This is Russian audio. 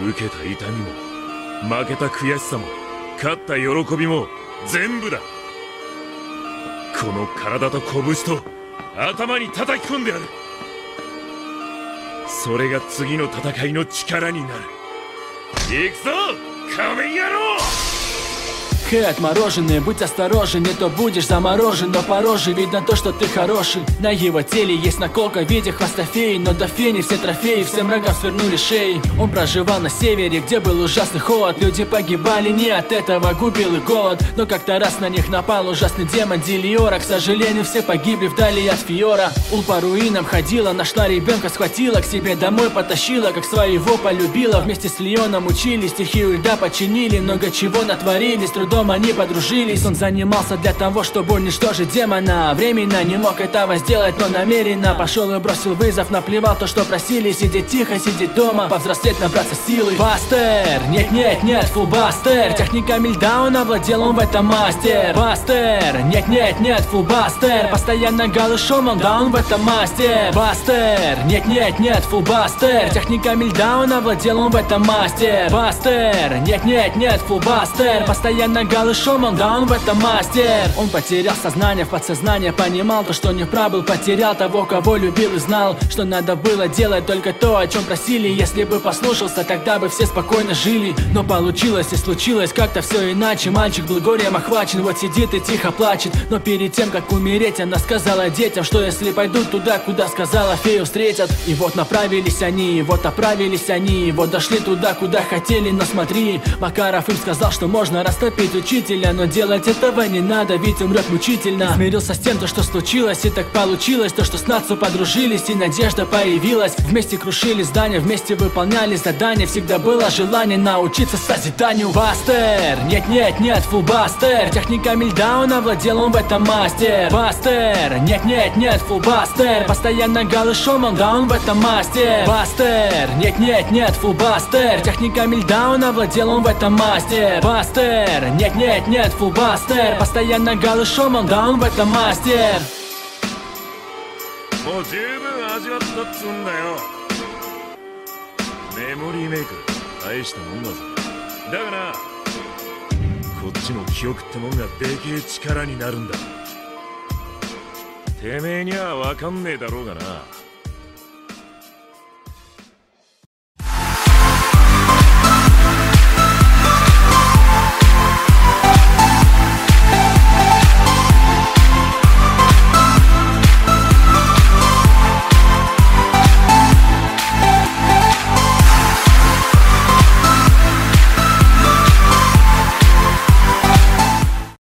受けた痛みも負けた悔しさも勝った喜びも全部だ。この体と拳と頭に叩き込んでやる。それが次の戦いの力になる。行くぞ仮面野郎。 Отмороженный, будь осторожен, не то будешь заморожен. Но по роже видно то, что ты хороший. На его теле есть наколка в виде хвоста феи. Но до фени все трофеи, всем врагам свернули шеи. Он проживал на севере, где был ужасный холод. Люди погибали не от этого, губил и голод. Но как-то раз на них напал ужасный демон Дилиора. К сожалению, все погибли вдали от Фиора. Ул по руинам ходила, нашла ребенка, схватила, к себе домой потащила, как своего полюбила. Вместе с Леоном учили, стихию льда починили, много чего натворили, с трудом они подружились. Он занимался для того, чтобы уничтожить демона. Временно не мог этого сделать, но намеренно пошел и бросил вызов, наплевал то, что просили. Сидеть тихо, сидеть дома, повзрослеть, набраться силы. Бастер, нет, фулбастер. Техниками льда он овладел, он в этом мастер. Бастер, нет, фулбастер. Постоянно голышом он, да он в этом мастер. Бастер, нет, фулбастер. Техниками льда он овладел, он в этом мастер. Бастер, нет, фулбастер. Постоянно голышом он, да он в этом мастер. Он потерял сознание, в подсознание понимал то, что не прав был, потерял того, кого любил и знал, что надо было делать только то, о чем просили. Если бы послушался, тогда бы все спокойно жили. Но получилось и случилось как-то все иначе. Мальчик был горем охвачен, вот сидит и тихо плачет. Но перед тем, как умереть, она сказала детям, что если пойдут туда, куда сказала, фею встретят. И вот направились они, вот оправились они, вот дошли туда, куда хотели. Но смотри, Макаров им сказал, что можно растопить учителя, но делать этого не надо, ведь умрет мучительно. Смирился с тем, то, что случилось, и так получилось, то, что с Нацу подружились, и надежда появилась. Вместе крушили здания, вместе выполняли задания. Всегда было желание научиться созиданию. Бастер, нет, фулбастер. Техниками льда он овладел, он в этом мастер. Бастер, нет, фулбастер. Постоянно голышом он, да он в этом мастер. Бастер, нет, фулбастер. Техниками льда он овладел, он в этом мастер. Бастер, нет, фулбастер. Постоянно голышом он, да он в этом мастер. もう十分味わったっつうんだよ。メモリーメイク大したもんだぜ。だがな、こっちの記憶ってもんがでけえ力になるんだ。てめえには分かんねえだろうがな。